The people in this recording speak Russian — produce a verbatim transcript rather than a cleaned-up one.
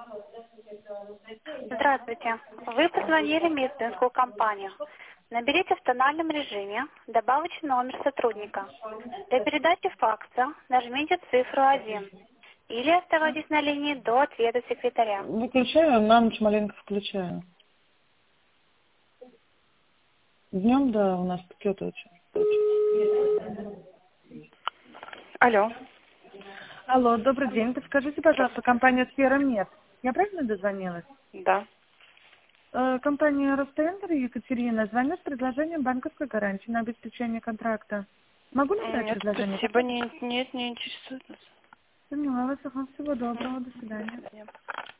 Здравствуйте. Вы позвонили в медицинскую компанию. Наберите в тональном режиме добавочный номер сотрудника. Для передачи факса нажмите цифру один или оставайтесь на линии до ответа секретаря. Выключаю, на ночь маленько включаю. Днем, да, у нас пакет очень. Алло. Алло, добрый день. Подскажите, пожалуйста, компания «Сфера Мед». Я правильно дозвонилась? Да. Э, компания «Ростендер» Екатерина звонит с предложением банковской гарантии на обеспечение контракта. Могу написать Нет, предложение? спасибо, не, нет, не интересует нас. Поняла вас. Ага, всего доброго. До До свидания. свидания.